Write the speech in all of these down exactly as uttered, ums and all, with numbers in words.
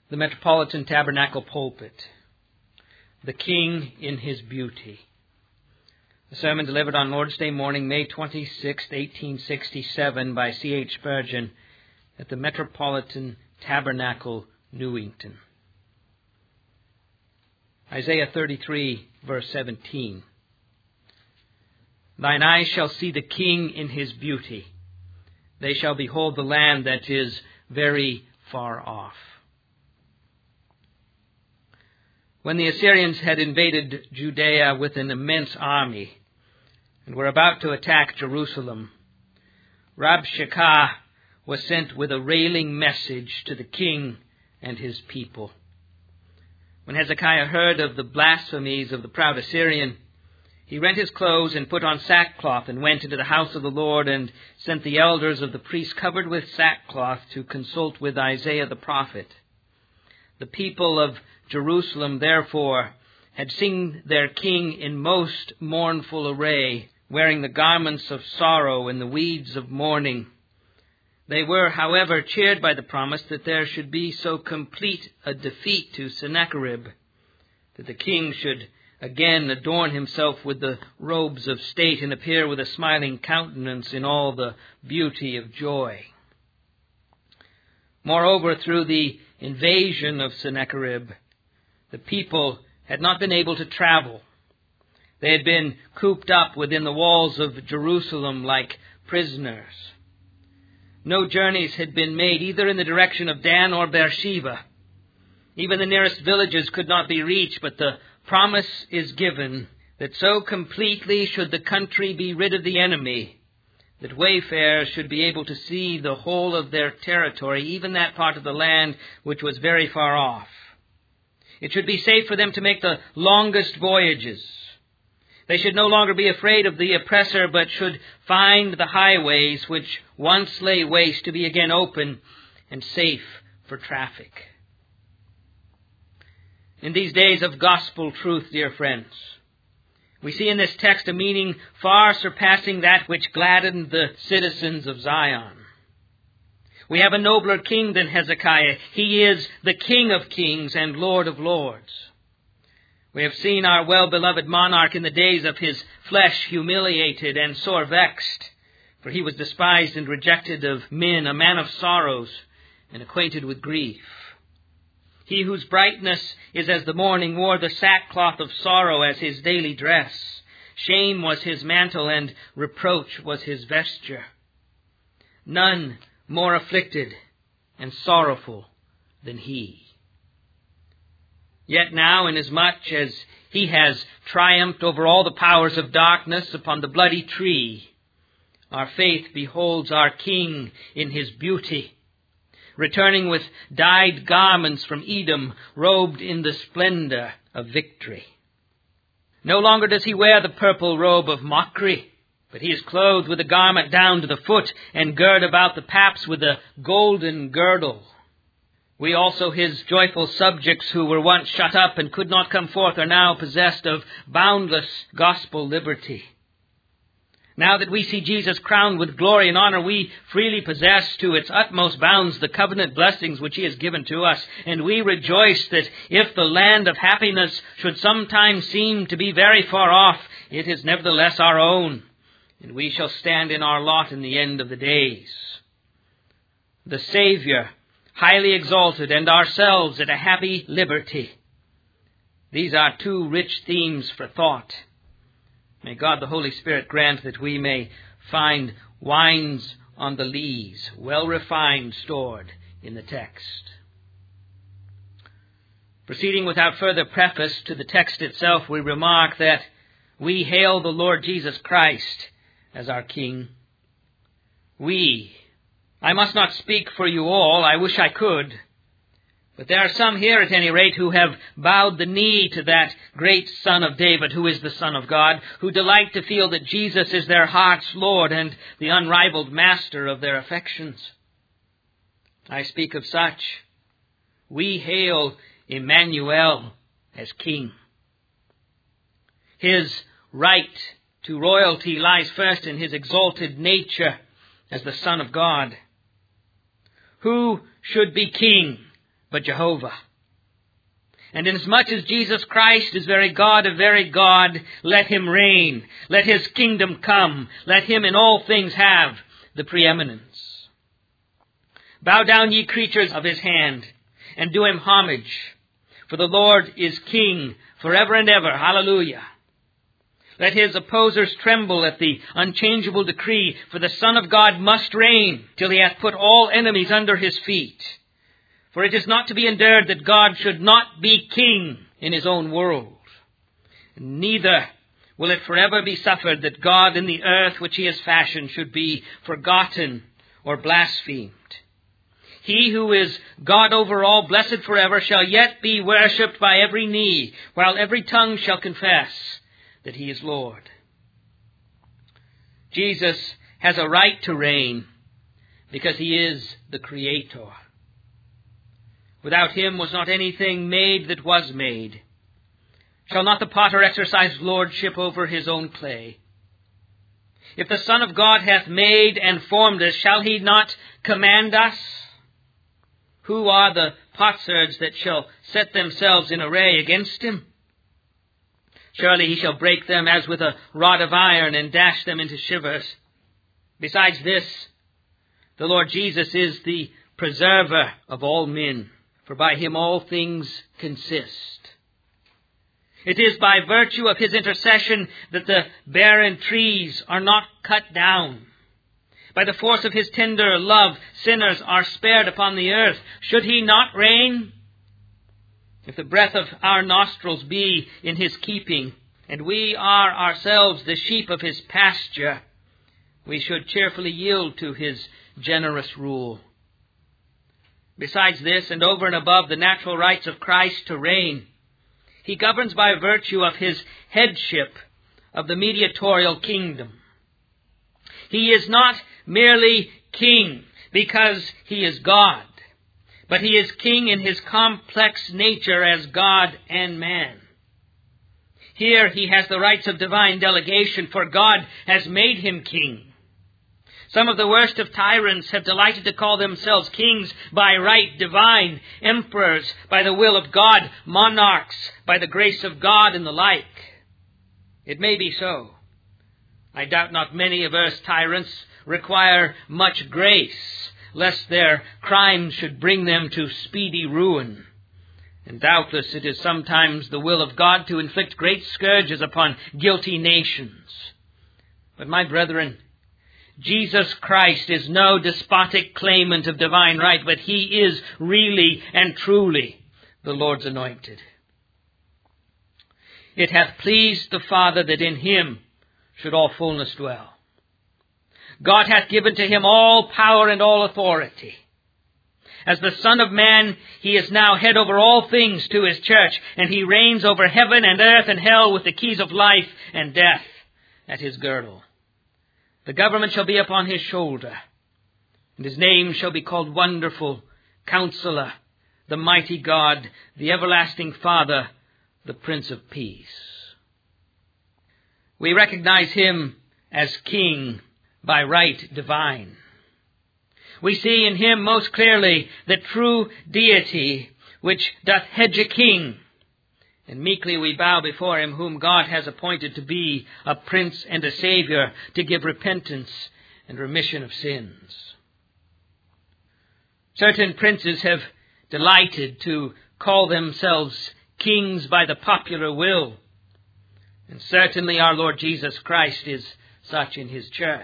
the Metropolitan Tabernacle Pulpit, the King in His Beauty. A sermon delivered on Lord's Day morning, May twenty-sixth, eighteen sixty-seven, by C H Spurgeon at the Metropolitan Tabernacle, Newington. Isaiah thirty-three, verse seventeen. Thine eyes shall see the King in His beauty. They shall behold the land that is very far off. When the Assyrians had invaded Judea with an immense army and were about to attack Jerusalem, Rabshakeh was sent with a railing message to the king and his people. When Hezekiah heard of the blasphemies of the proud Assyrian, he rent his clothes and put on sackcloth and went into the house of the Lord and sent the elders of the priests covered with sackcloth to consult with Isaiah the prophet. The people of Jerusalem, therefore, had seen their king in most mournful array, wearing the garments of sorrow and the weeds of mourning. They were, however, cheered by the promise that there should be so complete a defeat to Sennacherib, that the king should again adorn himself with the robes of state and appear with a smiling countenance in all the beauty of joy. Moreover, through the invasion of Sennacherib, the people had not been able to travel. They had been cooped up within the walls of Jerusalem like prisoners. No journeys had been made either in the direction of Dan or Beersheba. Even the nearest villages could not be reached, but the promise is given that so completely should the country be rid of the enemy that wayfarers should be able to see the whole of their territory, even that part of the land which was very far off. It should be safe for them to make the longest voyages. They should no longer be afraid of the oppressor, but should find the highways which once lay waste to be again open and safe for traffic. In these days of gospel truth, dear friends, we see in this text a meaning far surpassing that which gladdened the citizens of Zion. We have a nobler king than Hezekiah. He is the King of kings and Lord of lords. We have seen our well-beloved monarch in the days of his flesh humiliated and sore vexed, for he was despised and rejected of men, a man of sorrows and acquainted with grief. He whose brightness is as the morning wore the sackcloth of sorrow as his daily dress. Shame was his mantle and reproach was his vesture. None more afflicted and sorrowful than he. Yet now, inasmuch as he has triumphed over all the powers of darkness upon the bloody tree, our faith beholds our King in his beauty, returning with dyed garments from Edom, robed in the splendor of victory. No longer does he wear the purple robe of mockery, but he is clothed with a garment down to the foot and girt about the paps with a golden girdle. We also, his joyful subjects who were once shut up and could not come forth, are now possessed of boundless gospel liberty. Now that we see Jesus crowned with glory and honor, we freely possess to its utmost bounds the covenant blessings which he has given to us. And we rejoice that if the land of happiness should sometimes seem to be very far off, it is nevertheless our own, and we shall stand in our lot in the end of the days. The Savior, highly exalted, and ourselves at a happy liberty. These are two rich themes for thought. May God the Holy Spirit grant that we may find wines on the lees, well refined, stored in the text. Proceeding without further preface to the text itself, we remark that we hail the Lord Jesus Christ as our King. We. I must not speak for you all. I wish I could. But there are some here, at any rate, who have bowed the knee to that great Son of David, who is the Son of God, who delight to feel that Jesus is their heart's Lord and the unrivaled master of their affections. I speak of such. We hail Emmanuel as King. His right to royalty lies first in his exalted nature as the Son of God. Who should be king but Jehovah. And inasmuch as Jesus Christ is very God of very God, let him reign. Let his kingdom come. Let him in all things have the preeminence. Bow down, ye creatures of his hand, and do him homage. For the Lord is King forever and ever. Hallelujah. Let his opposers tremble at the unchangeable decree, for the Son of God must reign till he hath put all enemies under his feet. For it is not to be endured that God should not be king in his own world. Neither will it forever be suffered that God in the earth which he has fashioned should be forgotten or blasphemed. He who is God over all, blessed forever, shall yet be worshipped by every knee, while every tongue shall confess that he is Lord. Jesus has a right to reign because he is the Creator. Without him was not anything made that was made. Shall not the potter exercise lordship over his own clay? If the Son of God hath made and formed us, shall he not command us? Who are the potsherds that shall set themselves in array against him? Surely he shall break them as with a rod of iron and dash them into shivers. Besides this, the Lord Jesus is the preserver of all men, for by him all things consist. It is by virtue of his intercession that the barren trees are not cut down. By the force of his tender love, sinners are spared upon the earth. Should he not reign? If the breath of our nostrils be in his keeping, and we are ourselves the sheep of his pasture, we should cheerfully yield to his generous rule. Besides this, and over and above the natural rights of Christ to reign, he governs by virtue of his headship of the mediatorial kingdom. He is not merely king because he is God, but he is king in his complex nature as God and man. Here he has the rights of divine delegation, for God has made him king. Some of the worst of tyrants have delighted to call themselves kings by right divine, emperors by the will of God, monarchs by the grace of God, and the like. It may be so. I doubt not many of earth's tyrants require much grace, lest their crimes should bring them to speedy ruin. And doubtless it is sometimes the will of God to inflict great scourges upon guilty nations. But my brethren, Jesus Christ is no despotic claimant of divine right, but he is really and truly the Lord's anointed. It hath pleased the Father that in him should all fullness dwell. God hath given to him all power and all authority. As the Son of Man, he is now head over all things to his church, and he reigns over heaven and earth and hell with the keys of life and death at his girdle. The government shall be upon his shoulder, and his name shall be called Wonderful, Counselor, the Mighty God, the Everlasting Father, the Prince of Peace. We recognize him as King by right divine. We see in him most clearly the true deity which doth hedge a king, and meekly we bow before him whom God has appointed to be a prince and a savior, to give repentance and remission of sins. Certain princes have delighted to call themselves kings by the popular will, and certainly our Lord Jesus Christ is such in his church.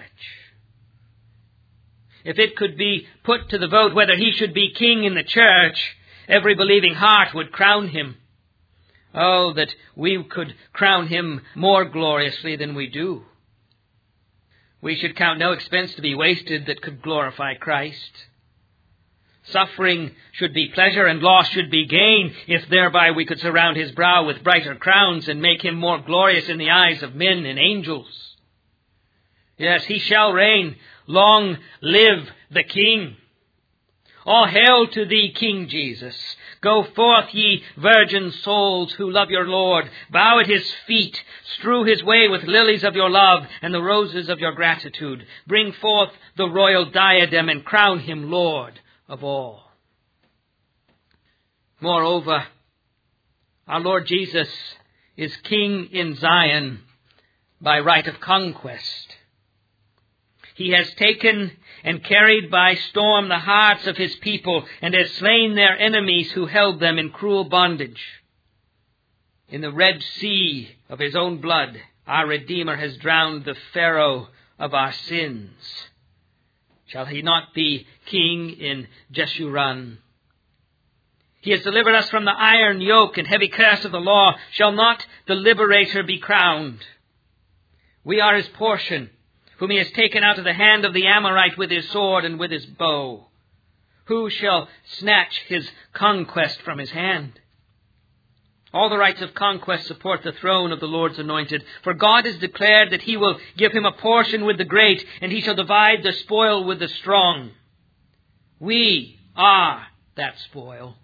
If it could be put to the vote whether he should be king in the church, every believing heart would crown him. Oh, that we could crown him more gloriously than we do. We should count no expense to be wasted that could glorify Christ. Suffering should be pleasure and loss should be gain, if thereby we could surround his brow with brighter crowns and make him more glorious in the eyes of men and angels. Yes, he shall reign. Long live the King. All hail to thee, King Jesus. Go forth, ye virgin souls who love your Lord. Bow at his feet. Strew his way with lilies of your love and the roses of your gratitude. Bring forth the royal diadem and crown him Lord of all. Moreover, our Lord Jesus is King in Zion by right of conquest. He has taken and carried by storm the hearts of his people and has slain their enemies who held them in cruel bondage. In the Red Sea of his own blood, our Redeemer has drowned the Pharaoh of our sins. Shall he not be king in Jeshurun? He has delivered us from the iron yoke and heavy curse of the law. Shall not the liberator be crowned? We are his portion, whom he has taken out of the hand of the Amorite with his sword and with his bow. Who shall snatch his conquest from his hand? All the rights of conquest support the throne of the Lord's anointed. For God has declared that he will give him a portion with the great, and he shall divide the spoil with the strong. We are that spoil.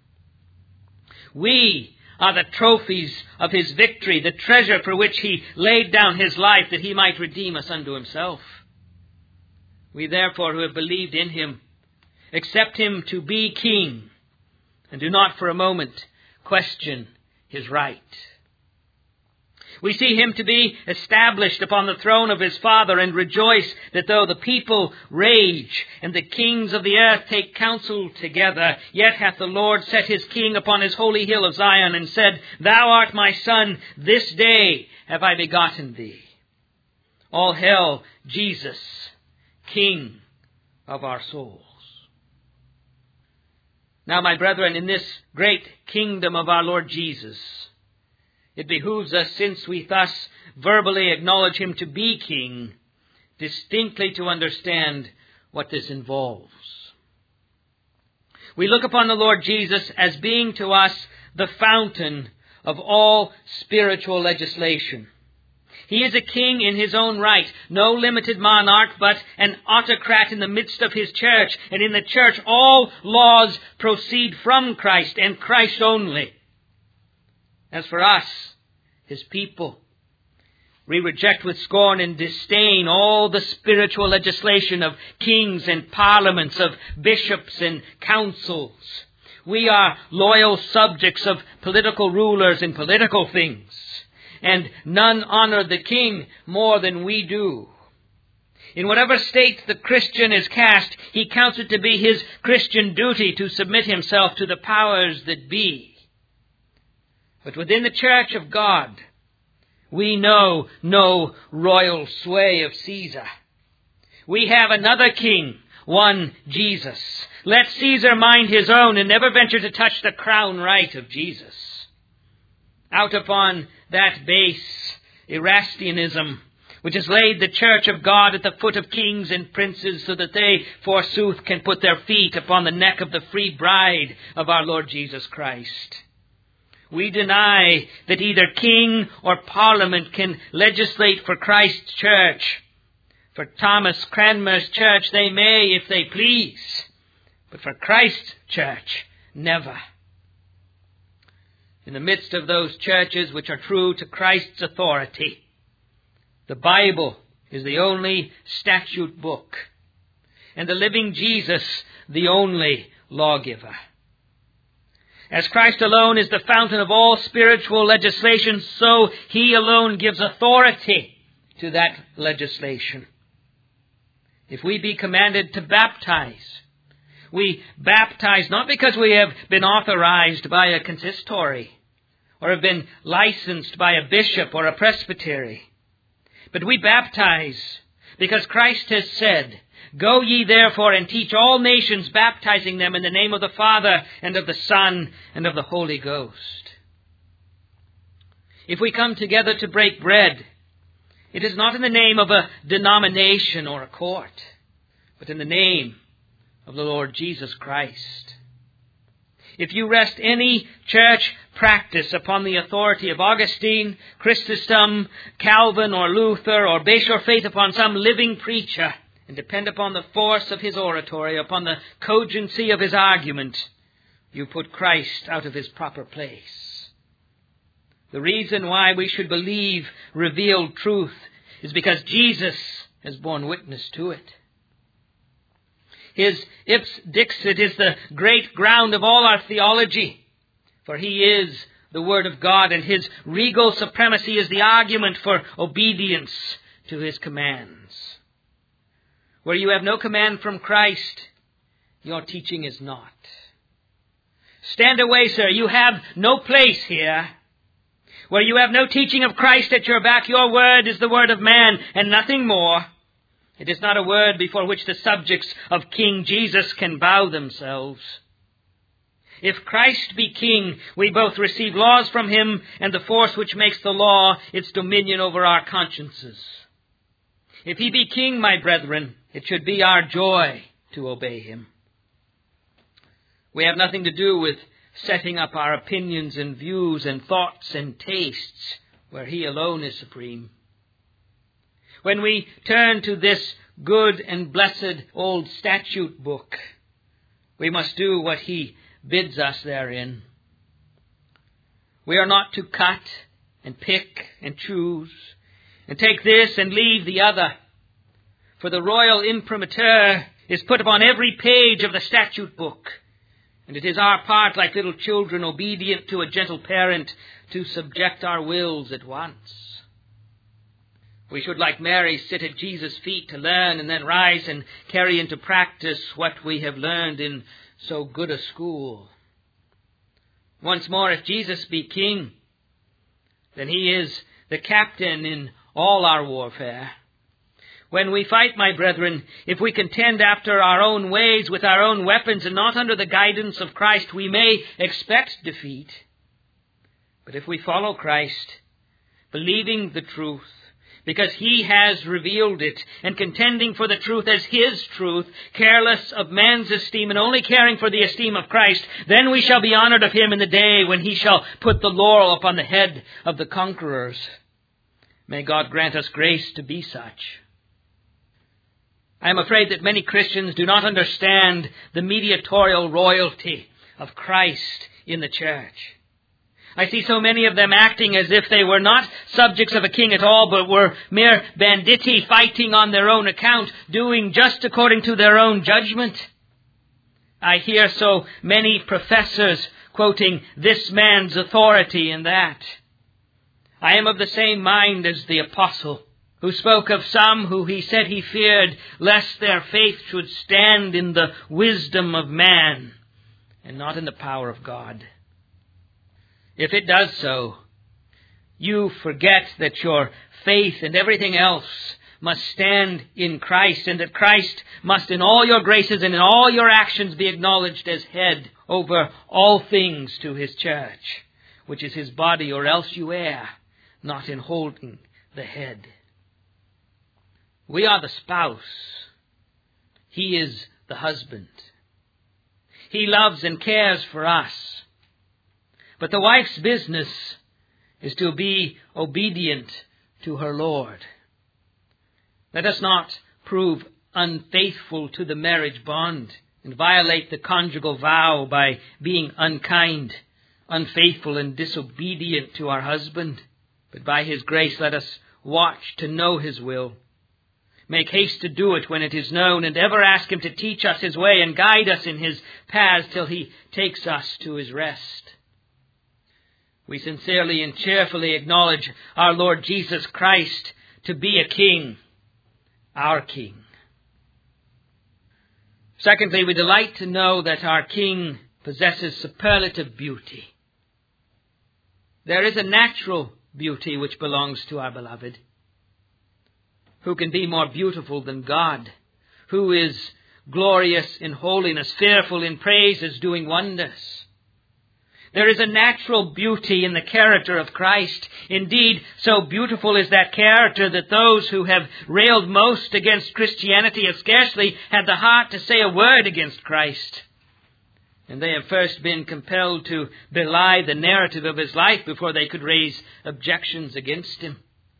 We are the trophies of his victory, the treasure for which he laid down his life that he might redeem us unto himself. We therefore who have believed in him, accept him to be king, and do not for a moment question his right. We see him to be established upon the throne of his Father, and rejoice that though the people rage and the kings of the earth take counsel together, yet hath the Lord set his king upon his holy hill of Zion, and said, Thou art my son, this day have I begotten thee. All hail Jesus, King of our souls. Now, my brethren, in this great kingdom of our Lord Jesus, it behooves us, since we thus verbally acknowledge him to be king, distinctly to understand what this involves. We look upon the Lord Jesus as being to us the fountain of all spiritual legislation. He is a king in his own right, no limited monarch, but an autocrat in the midst of his church. And in the church, all laws proceed from Christ and Christ only. As for us, his people, we reject with scorn and disdain all the spiritual legislation of kings and parliaments, of bishops and councils. We are loyal subjects of political rulers in political things, and none honor the king more than we do. In whatever state the Christian is cast, he counts it to be his Christian duty to submit himself to the powers that be. But within the church of God, we know no royal sway of Caesar. We have another king, one Jesus. Let Caesar mind his own and never venture to touch the crown right of Jesus. Out upon that base Erastianism, which has laid the church of God at the foot of kings and princes, so that they, forsooth, can put their feet upon the neck of the free bride of our Lord Jesus Christ. We deny that either king or parliament can legislate for Christ's church. For Thomas Cranmer's church they may if they please, but for Christ's church, never. In the midst of those churches which are true to Christ's authority, the Bible is the only statute book, and the living Jesus the only lawgiver. As Christ alone is the fountain of all spiritual legislation, so he alone gives authority to that legislation. If we be commanded to baptize, we baptize not because we have been authorized by a consistory or have been licensed by a bishop or a presbytery, but we baptize because Christ has said, Go ye therefore and teach all nations, baptizing them in the name of the Father and of the Son and of the Holy Ghost. If we come together to break bread, it is not in the name of a denomination or a court, but in the name of the Lord Jesus Christ. If you rest any church practice upon the authority of Augustine, Chrysostom, Calvin, or Luther, or base your faith upon some living preacher, and depend upon the force of his oratory, upon the cogency of his argument, you put Christ out of his proper place. The reason why we should believe revealed truth is because Jesus has borne witness to it. His ips dixit is the great ground of all our theology. For he is the Word of God, and his regal supremacy is the argument for obedience to his commands. Where you have no command from Christ, your teaching is not. Stand away, sir. You have no place here. Where you have no teaching of Christ at your back, your word is the word of man and nothing more. It is not a word before which the subjects of King Jesus can bow themselves. If Christ be king, we both receive laws from him and the force which makes the law its dominion over our consciences. If he be king, my brethren, it should be our joy to obey him. We have nothing to do with setting up our opinions and views and thoughts and tastes where he alone is supreme. When we turn to this good and blessed old statute book, we must do what he bids us therein. We are not to cut and pick and choose and take this and leave the other. For the royal imprimatur is put upon every page of the statute book. And it is our part, like little children obedient to a gentle parent, to subject our wills at once. We should, like Mary, sit at Jesus' feet to learn and then rise and carry into practice what we have learned in so good a school. Once more, if Jesus be king, then he is the captain in all our warfare. When we fight, my brethren, if we contend after our own ways with our own weapons and not under the guidance of Christ, we may expect defeat. But if we follow Christ, believing the truth, because he has revealed it, and contending for the truth as his truth, careless of man's esteem and only caring for the esteem of Christ, then we shall be honored of him in the day when he shall put the laurel upon the head of the conquerors. May God grant us grace to be such. I am afraid that many Christians do not understand the mediatorial royalty of Christ in the church. I see so many of them acting as if they were not subjects of a king at all, but were mere banditti fighting on their own account, doing just according to their own judgment. I hear so many professors quoting this man's authority and that. I am of the same mind as the apostle, who spoke of some who he said he feared lest their faith should stand in the wisdom of man and not in the power of God. If it does so, you forget that your faith and everything else must stand in Christ, and that Christ must in all your graces and in all your actions be acknowledged as head over all things to his church, which is his body, or else you err, not in holding the head. We are the spouse. He is the husband. He loves and cares for us. But the wife's business is to be obedient to her Lord. Let us not prove unfaithful to the marriage bond and violate the conjugal vow by being unkind, unfaithful, and disobedient to our husband. But by his grace let us watch to know his will. Make haste to do it when it is known, and ever ask him to teach us his way and guide us in his paths till he takes us to his rest. We sincerely and cheerfully acknowledge our Lord Jesus Christ to be a king, our king. Secondly, we delight to know that our king possesses superlative beauty. There is a natural beauty which belongs to our beloved. Who can be more beautiful than God? Who is glorious in holiness, fearful in praises, doing wonders? There is a natural beauty in the character of Christ. Indeed, so beautiful is that character that those who have railed most against Christianity have scarcely had the heart to say a word against Christ. And they have first been compelled to belie the narrative of his life before they could raise objections against him.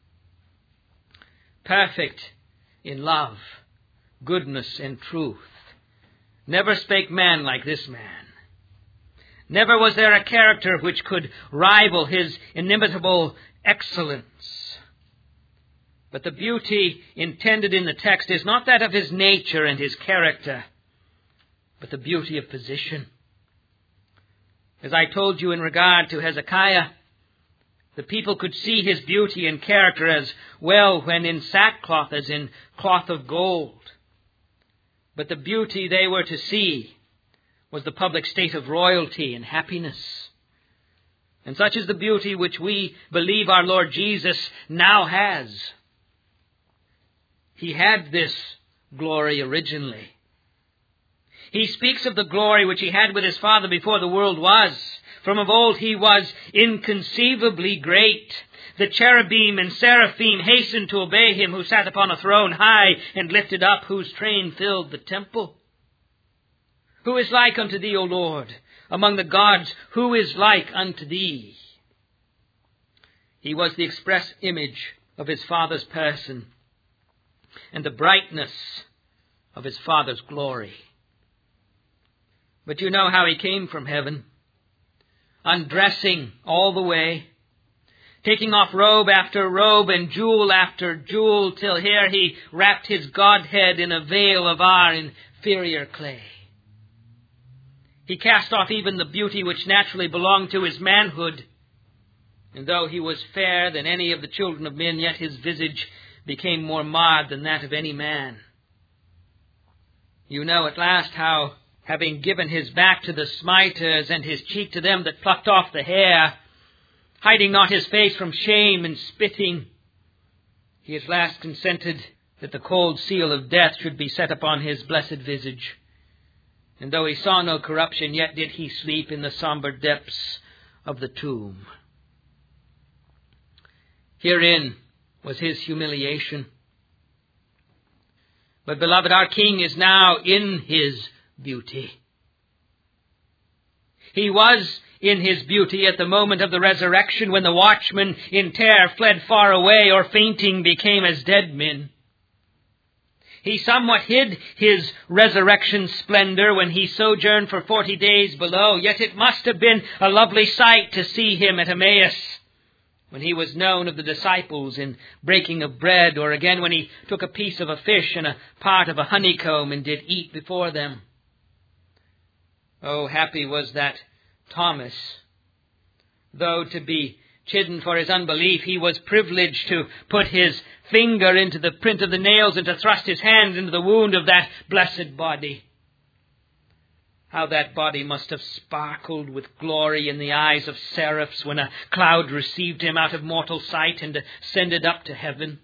Perfect in love, goodness, and truth. Never spake man like this man. Never was there a character which could rival his inimitable excellence. But the beauty intended in the text is not that of his nature and his character, but the beauty of position. As I told you in regard to Hezekiah, the people could see his beauty and character as well when in sackcloth as in cloth of gold. But the beauty they were to see was the public state of royalty and happiness. And such is the beauty which we believe our Lord Jesus now has. He had this glory originally. He speaks of the glory which he had with his Father before the world was. From of old he was inconceivably great. The cherubim and seraphim hastened to obey him who sat upon a throne high and lifted up, whose train filled the temple. Who is like unto thee, O Lord? Among the gods, who is like unto thee? He was the express image of his Father's person and the brightness of his Father's glory. But you know how he came from heaven, undressing all the way, taking off robe after robe and jewel after jewel, till here he wrapped his Godhead in a veil of our inferior clay. He cast off even the beauty which naturally belonged to his manhood, and though he was fairer than any of the children of men, yet his visage became more marred than that of any man. You know at last how, having given his back to the smiters and his cheek to them that plucked off the hair, hiding not his face from shame and spitting, he at last consented that the cold seal of death should be set upon his blessed visage. And though he saw no corruption, yet did he sleep in the somber depths of the tomb. Herein was his humiliation. But, beloved, our King is now in his beauty. He was in his beauty at the moment of the resurrection, when the watchmen in terror fled far away, or fainting became as dead men. He somewhat hid his resurrection splendor when he sojourned for forty days below, yet it must have been a lovely sight to see him at Emmaus, when he was known of the disciples in breaking of bread, or again when he took a piece of a fish and a part of a honeycomb and did eat before them. Oh, happy was that Thomas. Though to be chidden for his unbelief, he was privileged to put his finger into the print of the nails and to thrust his hand into the wound of that blessed body. How that body must have sparkled with glory in the eyes of seraphs when a cloud received him out of mortal sight and ascended up to heaven.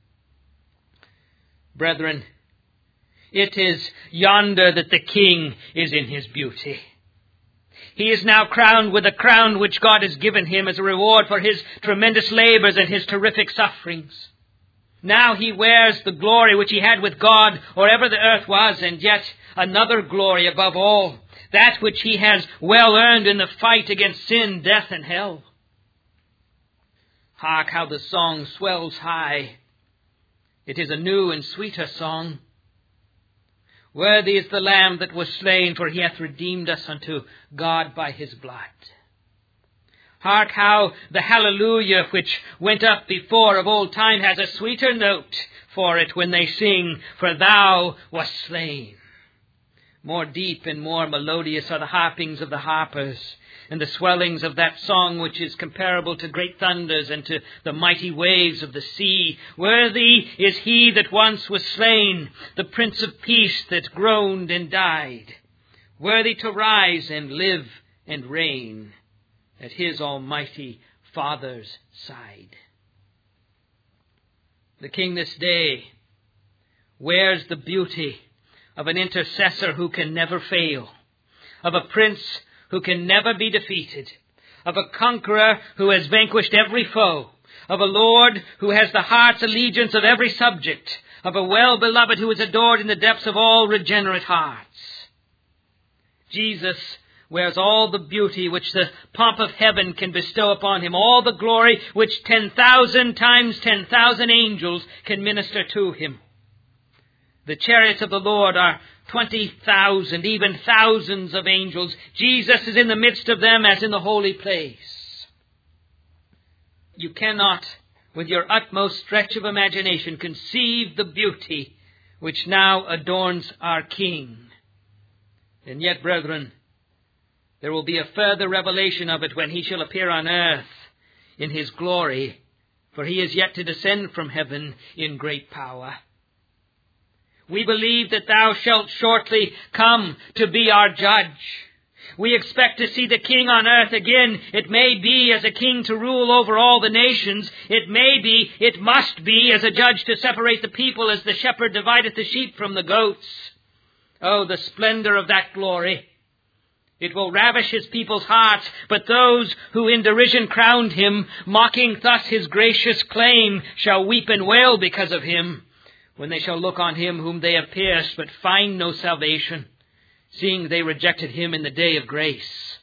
Brethren, it is yonder that the King is in his beauty. He is now crowned with a crown which God has given him as a reward for his tremendous labors and his terrific sufferings. Now he wears the glory which he had with God or ever the earth was, and yet another glory above all, that which he has well earned in the fight against sin, death, and hell. Hark how the song swells high. It is a new and sweeter song. Worthy is the Lamb that was slain, for he hath redeemed us unto God by his blood. Hark how the hallelujah which went up before of old time has a sweeter note for it when they sing, for thou wast slain. More deep and more melodious are the harpings of the harpers, and the swellings of that song which is comparable to great thunders and to the mighty waves of the sea. Worthy is he that once was slain, the Prince of Peace that groaned and died, worthy to rise and live and reign at his almighty Father's side. The King this day wears the beauty of an intercessor who can never fail, of a prince who can never be defeated, of a conqueror who has vanquished every foe, of a Lord who has the heart's allegiance of every subject, of a well-beloved who is adored in the depths of all regenerate hearts. Jesus wears all the beauty which the pomp of heaven can bestow upon him, all the glory which ten thousand times ten thousand angels can minister to him. The chariots of the Lord are twenty thousand, even thousands of angels. Jesus is in the midst of them as in the holy place. You cannot, with your utmost stretch of imagination, conceive the beauty which now adorns our King. And yet, brethren, There will be a further revelation of it when he shall appear on earth in his glory, for he is yet to descend from heaven in great power. We believe that thou shalt shortly come to be our judge. We expect to see the King on earth again. It may be as a king to rule over all the nations. It may be, it must be, as a judge to separate the people as the shepherd divideth the sheep from the goats. Oh, the splendor of that glory! It will ravish his people's hearts, but those who in derision crowned him, mocking thus his gracious claim, shall weep and wail because of him, when they shall look on him whom they have pierced, but find no salvation, seeing they rejected him in the day of grace.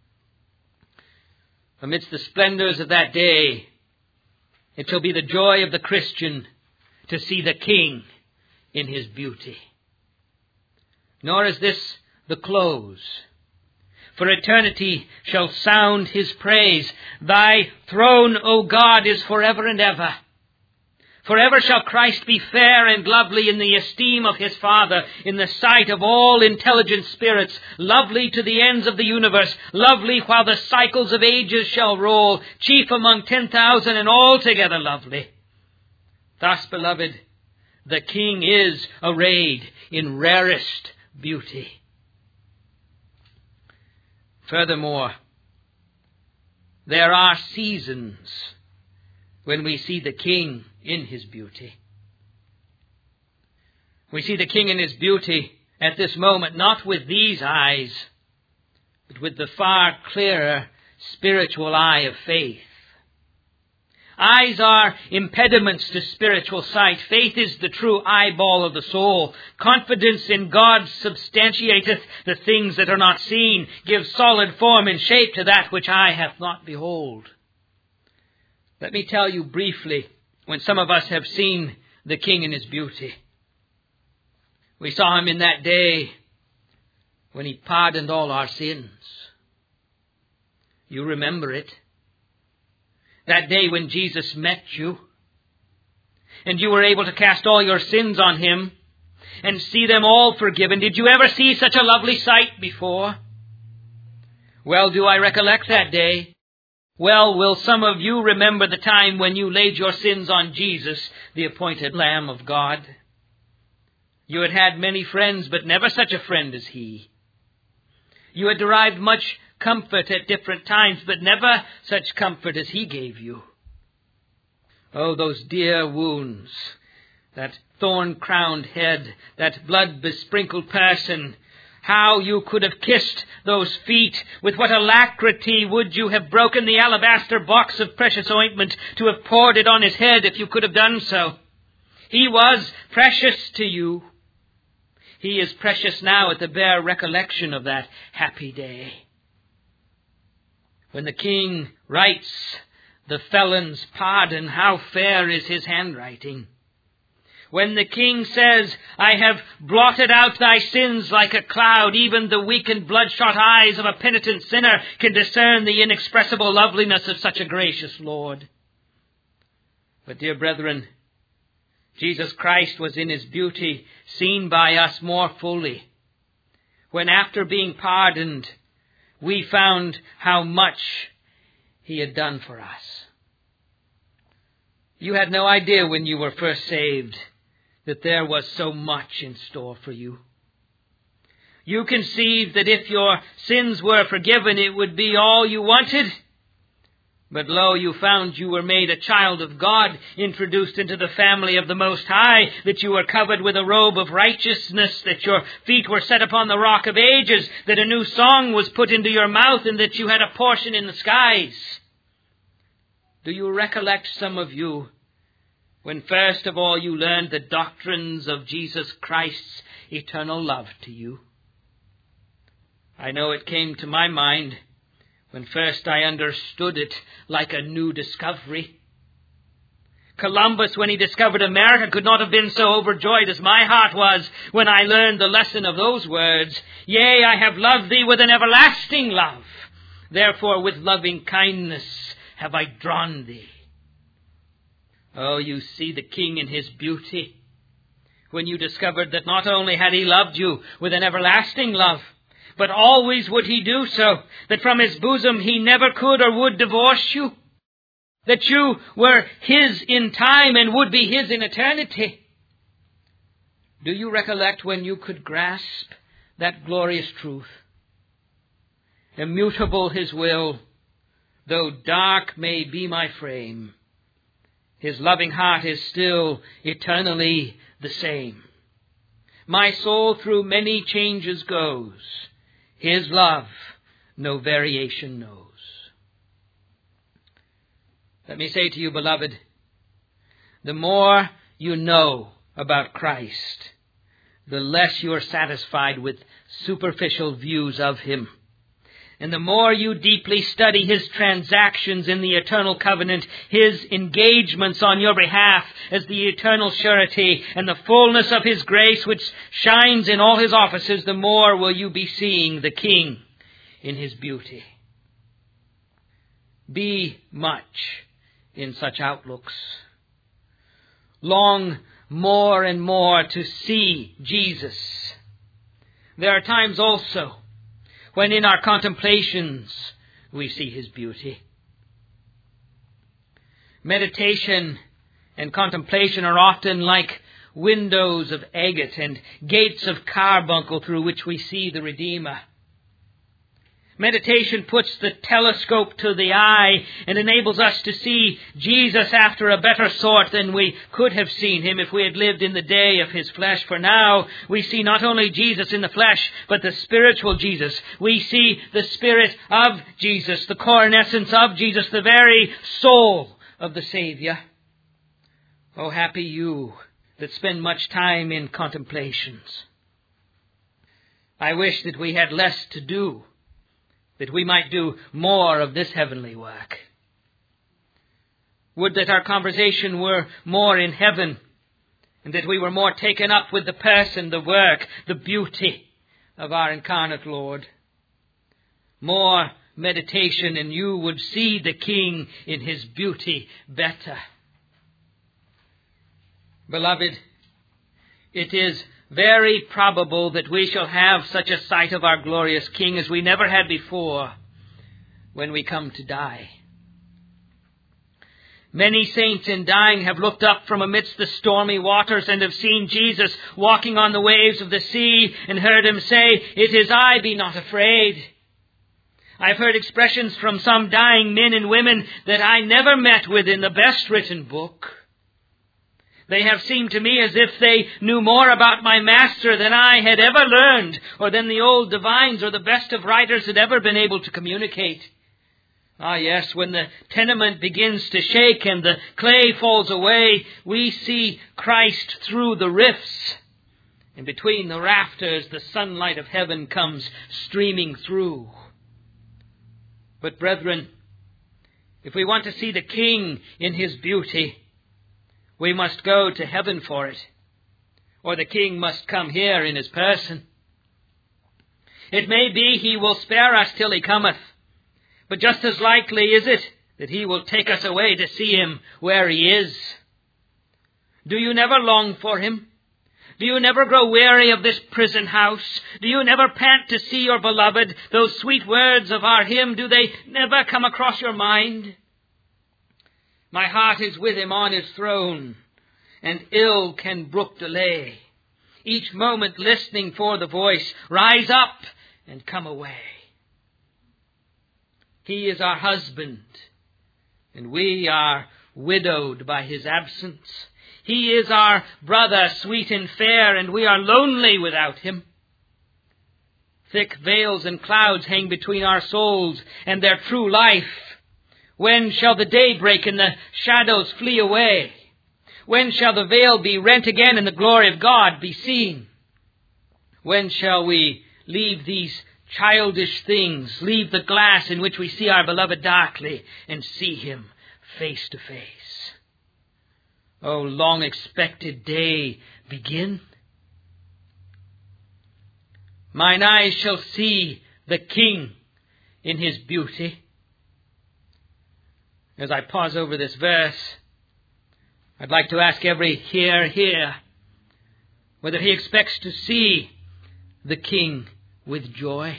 Amidst the splendors of that day, it shall be the joy of the Christian to see the King in his beauty. Nor is this the close. For eternity shall sound his praise. Thy throne, O God, is forever and ever. Forever shall Christ be fair and lovely in the esteem of his Father, in the sight of all intelligent spirits, lovely to the ends of the universe, lovely while the cycles of ages shall roll, chief among ten thousand and altogether lovely. Thus, beloved, the King is arrayed in rarest beauty. Furthermore, there are seasons when we see the King in his beauty. We see the King in his beauty at this moment, not with these eyes, but with the far clearer spiritual eye of faith. Eyes are impediments to spiritual sight. Faith is the true eyeball of the soul. Confidence in God substantiateth the things that are not seen, gives solid form and shape to that which eye hath not beheld. Let me tell you briefly, when some of us have seen the King in his beauty. We saw him in that day when he pardoned all our sins. You remember it. That day when Jesus met you, and you were able to cast all your sins on him and see them all forgiven. Did you ever see such a lovely sight before? Well, do I recollect that day? Well, will some of you remember the time when you laid your sins on Jesus, the appointed Lamb of God? You had had many friends, but never such a friend as he. You had derived much comfort at different times, but never such comfort as he gave you. Oh, those dear wounds, that thorn-crowned head, that blood-besprinkled person. How you could have kissed those feet. With what alacrity would you have broken the alabaster box of precious ointment to have poured it on his head if you could have done so. He was precious to you. He is precious now at the bare recollection of that happy day. When the King writes the felon's pardon, how fair is his handwriting. When the King says, I have blotted out thy sins like a cloud, even the weak and bloodshot eyes of a penitent sinner can discern the inexpressible loveliness of such a gracious Lord. But dear brethren, Jesus Christ was in his beauty seen by us more fully, when after being pardoned, we found how much he had done for us. You had no idea when you were first saved that there was so much in store for you. You conceived that if your sins were forgiven, it would be all you wanted. But lo, you found you were made a child of God, introduced into the family of the Most High, that you were covered with a robe of righteousness, that your feet were set upon the rock of ages, that a new song was put into your mouth, and that you had a portion in the skies. Do you recollect, some of you, when first of all you learned the doctrines of Jesus Christ's eternal love to you? I know it came to my mind when first I understood it like a new discovery. Columbus, when he discovered America, could not have been so overjoyed as my heart was when I learned the lesson of those words. Yea, I have loved thee with an everlasting love. Therefore with loving kindness have I drawn thee. Oh, you see the King in his beauty, when you discovered that not only had he loved you with an everlasting love, but always would he do so, that from his bosom he never could or would divorce you, that you were his in time and would be his in eternity. Do you recollect when you could grasp that glorious truth? Immutable his will, though dark may be my frame, his loving heart is still eternally the same. My soul through many changes goes, his love no variation knows. Let me say to you, beloved, the more you know about Christ, the less you are satisfied with superficial views of him. And the more you deeply study his transactions in the eternal covenant, his engagements on your behalf as the eternal surety and the fullness of his grace which shines in all his offices, the more will you be seeing the King in his beauty. Be much in such outlooks. Long more and more to see Jesus. There are times also when in our contemplations we see his beauty. Meditation and contemplation are often like windows of agate and gates of carbuncle through which we see the Redeemer. Meditation puts the telescope to the eye and enables us to see Jesus after a better sort than we could have seen him if we had lived in the day of his flesh. For now we see not only Jesus in the flesh, but the spiritual Jesus. We see the Spirit of Jesus, the core and essence of Jesus, the very soul of the Savior. Oh, happy you that spend much time in contemplations. I wish that we had less to do, that we might do more of this heavenly work. Would that our conversation were more in heaven, and that we were more taken up with the person, the work, the beauty of our incarnate Lord. More meditation, and you would see the King in his beauty better. Beloved, it is very probable that we shall have such a sight of our glorious King as we never had before when we come to die. Many saints in dying have looked up from amidst the stormy waters and have seen Jesus walking on the waves of the sea and heard him say, "It is I, be not afraid." I've heard expressions from some dying men and women that I never met with in the best written book. They have seemed to me as if they knew more about my Master than I had ever learned, or than the old divines or the best of writers had ever been able to communicate. Ah, yes, when the tenement begins to shake and the clay falls away, we see Christ through the rifts. And between the rafters, the sunlight of heaven comes streaming through. But brethren, if we want to see the King in his beauty, we must go to heaven for it, or the King must come here in his person. It may be he will spare us till he cometh, but just as likely is it that he will take us away to see him where he is. Do you never long for him? Do you never grow weary of this prison house? Do you never pant to see your beloved? Those sweet words of our hymn, do they never come across your mind? My heart is with him on his throne, and ill can brook delay. Each moment listening for the voice, "Rise up and come away." He is our husband, and we are widowed by his absence. He is our brother, sweet and fair, and we are lonely without him. Thick veils and clouds hang between our souls and their true life. When shall the day break and the shadows flee away? When shall the veil be rent again and the glory of God be seen? When shall we leave these childish things, leave the glass in which we see our beloved darkly, and see him face to face? O long expected day, begin. Mine eyes shall see the King in his beauty. As I pause over this verse, I'd like to ask every hearer here whether he expects to see the King with joy.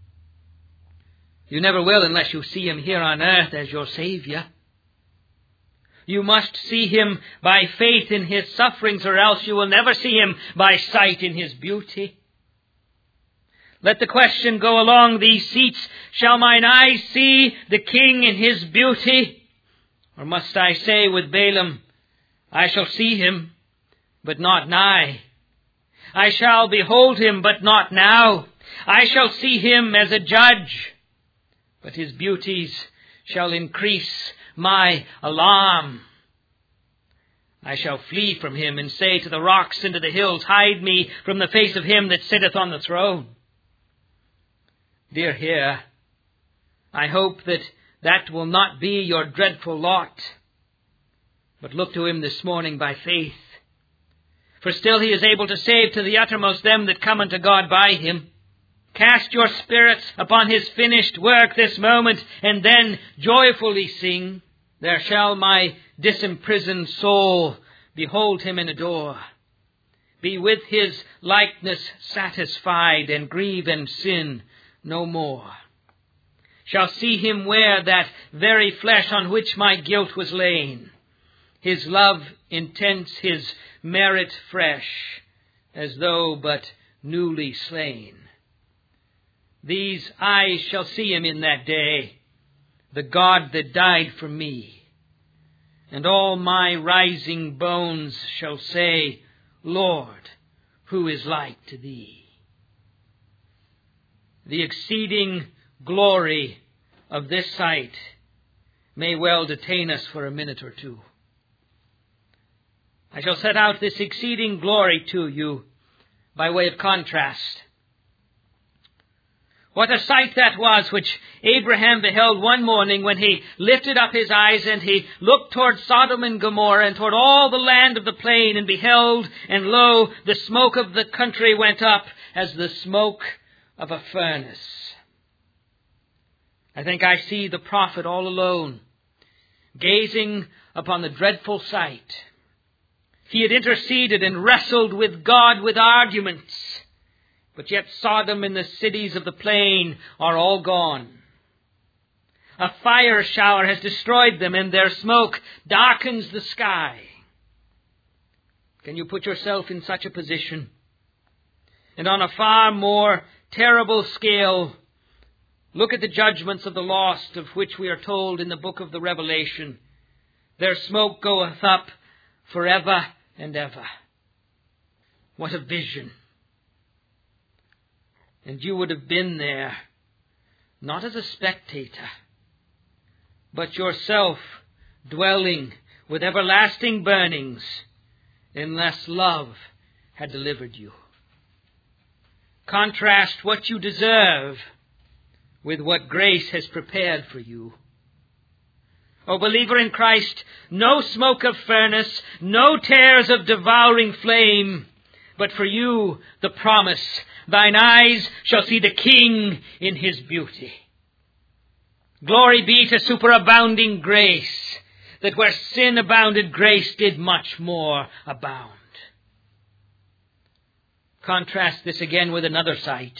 You never will unless you see him here on earth as your Savior. You must see him by faith in his sufferings, or else you will never see him by sight in his beauty. Let the question go along these seats, shall mine eyes see the King in his beauty? Or must I say with Balaam, I shall see him, but not nigh. I shall behold him, but not now. I shall see him as a judge, but his beauties shall increase my alarm. I shall flee from him and say to the rocks and to the hills, hide me from the face of him that sitteth on the throne. Dear hear, I hope that that will not be your dreadful lot. But look to him this morning by faith. For still he is able to save to the uttermost them that come unto God by him. Cast your spirits upon his finished work this moment, and then joyfully sing. There shall my disimprisoned soul behold him and adore. Be with his likeness satisfied, and grieve and sin no more. Shall see him wear that very flesh on which my guilt was lain. His love intense, his merit fresh, as though but newly slain. These eyes shall see him in that day, the God that died for me. And all my rising bones shall say, Lord, who is like to thee? The exceeding glory of this sight may well detain us for a minute or two. I shall set out this exceeding glory to you by way of contrast. What a sight that was which Abraham beheld one morning when he lifted up his eyes and he looked toward Sodom and Gomorrah and toward all the land of the plain, and beheld, and lo, the smoke of the country went up as the smoke of a furnace. I think I see the prophet all alone, gazing upon the dreadful sight. He had interceded and wrestled with God with arguments, but yet Sodom and the cities of the plain are all gone. A fire shower has destroyed them, and their smoke darkens the sky. Can you put yourself in such a position? And on a far more terrible scale, look at the judgments of the lost, of which we are told in the book of the Revelation. Their smoke goeth up forever and ever. What a vision. And you would have been there, not as a spectator, but yourself dwelling with everlasting burnings, unless love had delivered you. Contrast what you deserve with what grace has prepared for you. O believer in Christ, no smoke of furnace, no tears of devouring flame, but for you the promise, thine eyes shall see the King in his beauty. Glory be to superabounding grace, that where sin abounded, grace did much more abound. Contrast this again with another sight.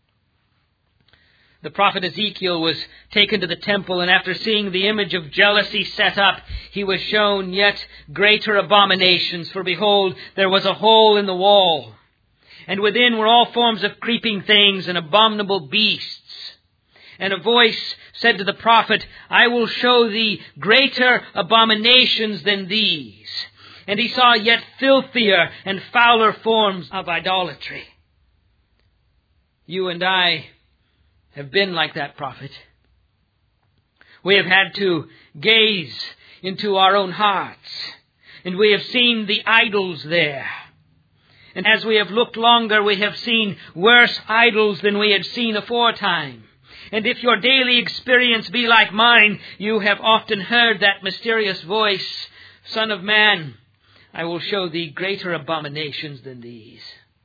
The prophet Ezekiel was taken to the temple, and after seeing the image of jealousy set up, he was shown yet greater abominations. For behold, there was a hole in the wall, and within were all forms of creeping things and abominable beasts. And a voice said to the prophet, I will show thee greater abominations than these. And he saw yet filthier and fouler forms of idolatry. You and I have been like that prophet. We have had to gaze into our own hearts, and we have seen the idols there. And as we have looked longer, we have seen worse idols than we had seen aforetime. And if your daily experience be like mine, you have often heard that mysterious voice, Son of man, I will show thee greater abominations than these.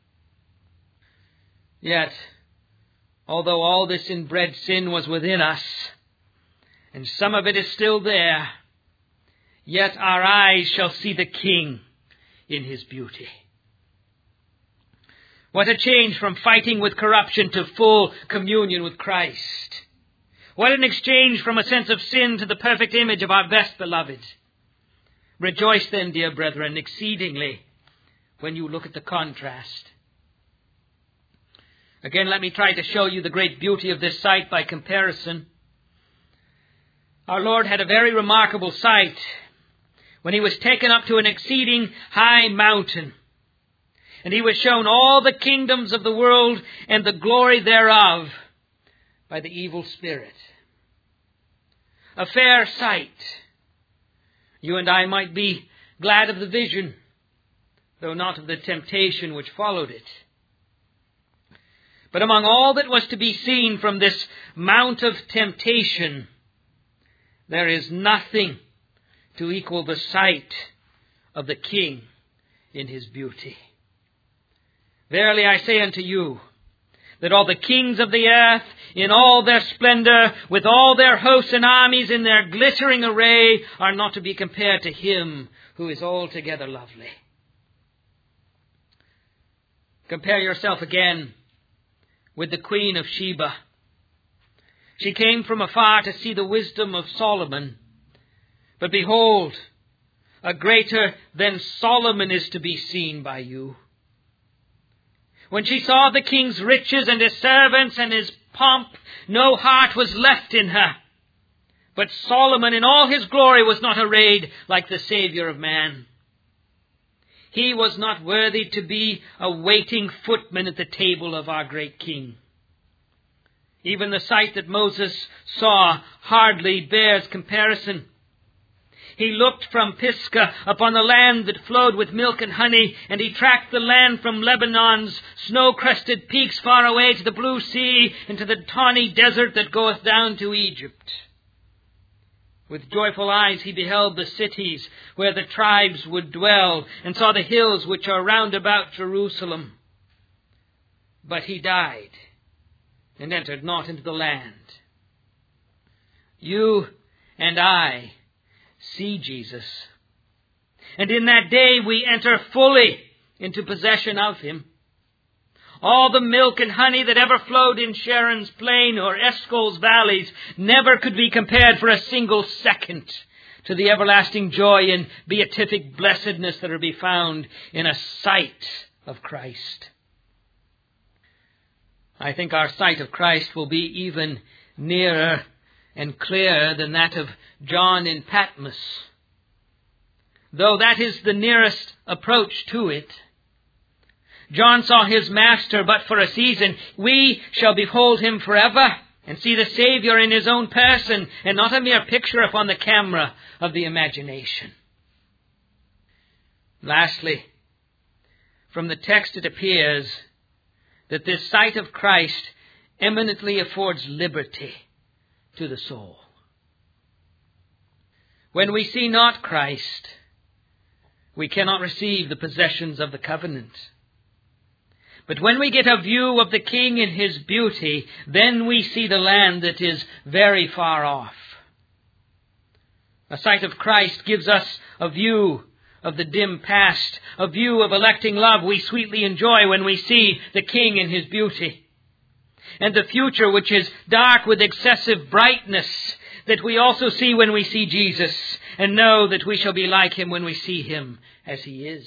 Yet, although all this inbred sin was within us, and some of it is still there, yet our eyes shall see the King in his beauty. What a change from fighting with corruption to full communion with Christ. What an exchange from a sense of sin to the perfect image of our best beloved. Rejoice then, dear brethren, exceedingly when you look at the contrast. Again, let me try to show you the great beauty of this sight by comparison. Our Lord had a very remarkable sight when he was taken up to an exceeding high mountain, and he was shown all the kingdoms of the world and the glory thereof by the evil spirit. A fair sight. You and I might be glad of the vision, though not of the temptation which followed it. But among all that was to be seen from this mount of temptation, there is nothing to equal the sight of the King in his beauty. Verily I say unto you, that all the kings of the earth, in all their splendor, with all their hosts and armies in their glittering array, are not to be compared to him who is altogether lovely. Compare yourself again with the Queen of Sheba. She came from afar to see the wisdom of Solomon. But behold, a greater than Solomon is to be seen by you. When she saw the king's riches and his servants and his pomp, no heart was left in her. But Solomon in all his glory was not arrayed like the Saviour of man. He was not worthy to be a waiting footman at the table of our great King. Even the sight that Moses saw hardly bears comparison. He looked from Pisgah upon the land that flowed with milk and honey, and he tracked the land from Lebanon's snow-crested peaks far away to the blue sea and to the tawny desert that goeth down to Egypt. With joyful eyes he beheld the cities where the tribes would dwell, and saw the hills which are round about Jerusalem. But he died, and entered not into the land. You and I see Jesus, and in that day we enter fully into possession of him. All the milk and honey that ever flowed in Sharon's plain or Escol's valleys never could be compared for a single second to the everlasting joy and beatific blessedness that are to be found in a sight of Christ. I think our sight of Christ will be even nearer and clearer than that of John in Patmos, though that is the nearest approach to it. John saw his master but for a season. We shall behold him forever and see the Saviour in his own person, and not a mere picture upon the camera of the imagination. Lastly, from the text it appears that this sight of Christ eminently affords liberty to the soul. When we see not Christ, we cannot receive the possessions of the covenant. But when we get a view of the King in his beauty, then we see the land that is very far off. A sight of Christ gives us a view of the dim past, a view of electing love we sweetly enjoy when we see the King in his beauty, and the future which is dark with excessive brightness that we also see when we see Jesus, and know that we shall be like him when we see him as he is.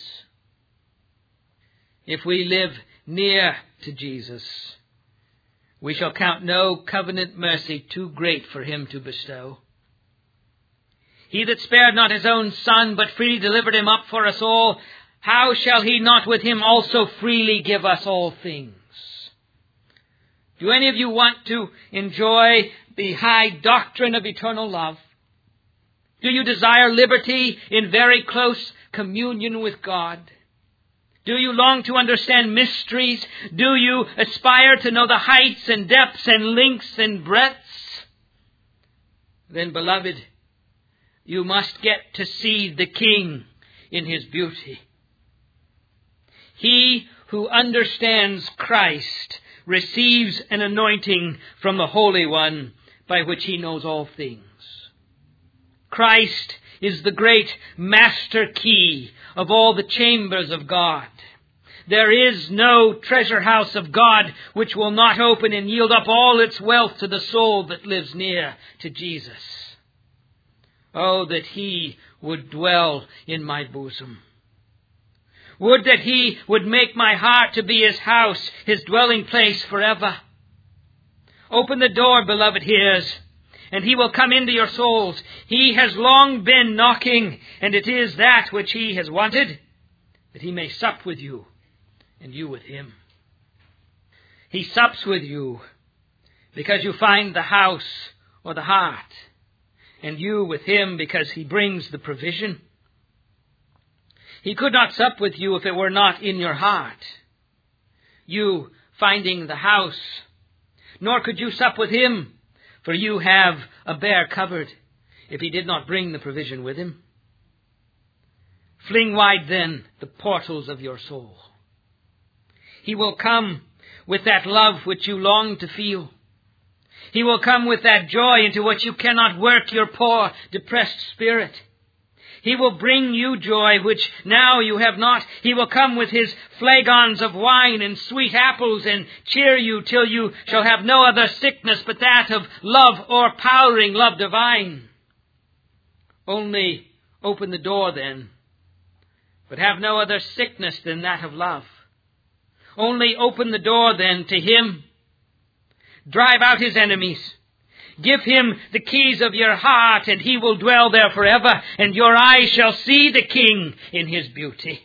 If we live near to Jesus, we shall count no covenant mercy too great for him to bestow. He that spared not his own Son, but freely delivered him up for us all, how shall he not with him also freely give us all things? Do any of you want to enjoy the high doctrine of eternal love? Do you desire liberty in very close communion with God? Do you long to understand mysteries? Do you aspire to know the heights and depths and lengths and breadths? Then, beloved, you must get to see the King in his beauty. He who understands Christ receives an anointing from the Holy One by which he knows all things. Christ is the great master key of all the chambers of God. there is no treasure house of God which will not open and yield up all its wealth to the soul that lives near to Jesus. Oh, that He would dwell in my bosom. Would that He would make my heart to be His house, His dwelling place forever. Open the door, beloved hearers, and He will come into your souls. He has long been knocking, and it is that which He has wanted, that He may sup with you, and you with Him. He sups with you because you find the house or the heart, and you with Him because He brings the provision. He could not sup with you if it were not in your heart, you finding the house. Nor could you sup with Him, for you have a bare cupboard, if He did not bring the provision with Him. Fling wide then the portals of your soul. He will come with that love which you long to feel. He will come with that joy into which you cannot work your poor, depressed spirit. He will bring you joy which now you have not. He will come with His flagons of wine and sweet apples and cheer you till you shall have no other sickness but that of love o'erpowering love divine. Only open the door then, but have no other sickness than that of love. Only open the door then to Him. Drive out His enemies. Give Him the keys of your heart, and He will dwell there forever, and your eyes shall see the King in His beauty.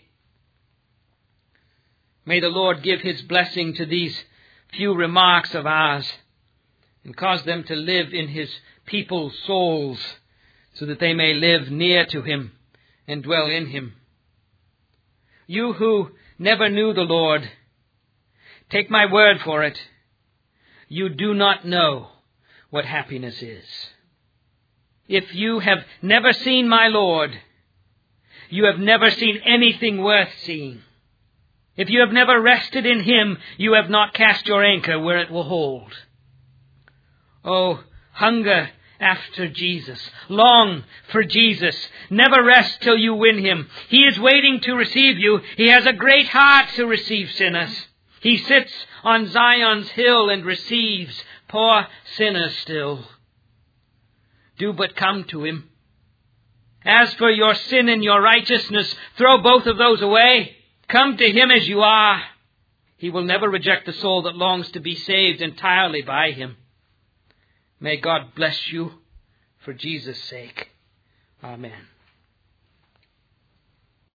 May the Lord give His blessing to these few remarks of ours, and cause them to live in His people's souls, so that they may live near to Him and dwell in Him. You who never knew the Lord, take my word for it, you do not know what happiness is. If you have never seen my Lord, you have never seen anything worth seeing. If you have never rested in Him, you have not cast your anchor where it will hold. Oh, hunger after Jesus. Long for Jesus. Never rest till you win Him. He is waiting to receive you. He has a great heart to receive sinners. He sits on Zion's hill and receives poor sinners still. Do but come to Him. As for your sin and your righteousness, throw both of those away. Come to Him as you are. He will never reject the soul that longs to be saved entirely by Him. May God bless you for Jesus' sake. Amen.